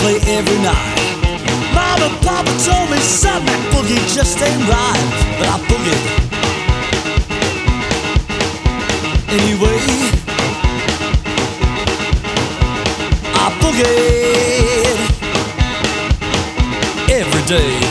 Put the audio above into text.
play every night. Mom and Papa told me, son, that boogie just ain't right, but I boogied anyway. I boogied every day.